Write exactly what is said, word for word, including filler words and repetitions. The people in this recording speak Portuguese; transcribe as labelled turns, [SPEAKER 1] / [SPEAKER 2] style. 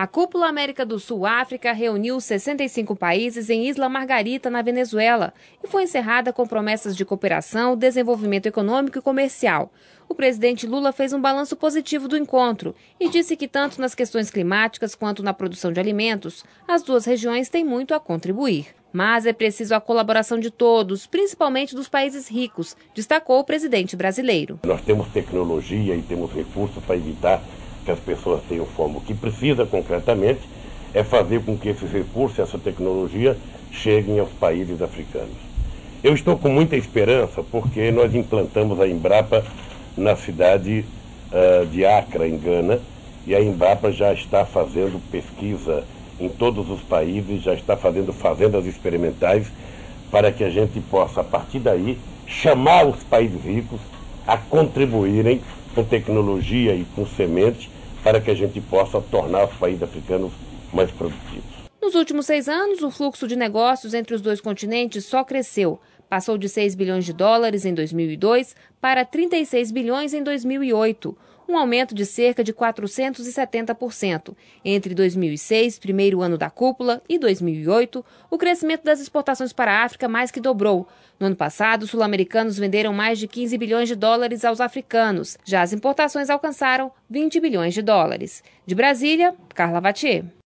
[SPEAKER 1] A Cúpula América do Sul-África reuniu sessenta e cinco países em Isla Margarita, na Venezuela, e foi encerrada com promessas de cooperação, desenvolvimento econômico e comercial. O presidente Lula fez um balanço positivo do encontro e disse que tanto nas questões climáticas quanto na produção de alimentos, as duas regiões têm muito a contribuir. Mas é preciso a colaboração de todos, principalmente dos países ricos, destacou o presidente brasileiro.
[SPEAKER 2] Nós temos tecnologia e temos recursos para evitar que as pessoas tenham fome. O que precisa concretamente é fazer com que esses recursos, essa tecnologia, cheguem aos países africanos. Eu estou com muita esperança porque nós implantamos a Embrapa na cidade uh, de Accra, em Gana, e a Embrapa já está fazendo pesquisa em todos os países, já está fazendo fazendas experimentais para que a gente possa, a partir daí, chamar os países ricos a contribuírem com tecnologia e com sementes para que a gente possa tornar os países africanos mais produtivos.
[SPEAKER 1] Nos últimos seis anos, o fluxo de negócios entre os dois continentes só cresceu. Passou de seis bilhões de dólares em dois mil e dois para trinta e seis bilhões em dois mil e oito, um aumento de cerca de quatrocentos e setenta por cento. Entre dois mil e seis, primeiro ano da cúpula, e dois mil e oito, o crescimento das exportações para a África mais que dobrou. No ano passado, os sul-americanos venderam mais de quinze bilhões de dólares aos africanos. Já as importações alcançaram vinte bilhões de dólares. De Brasília, Carla Vatier.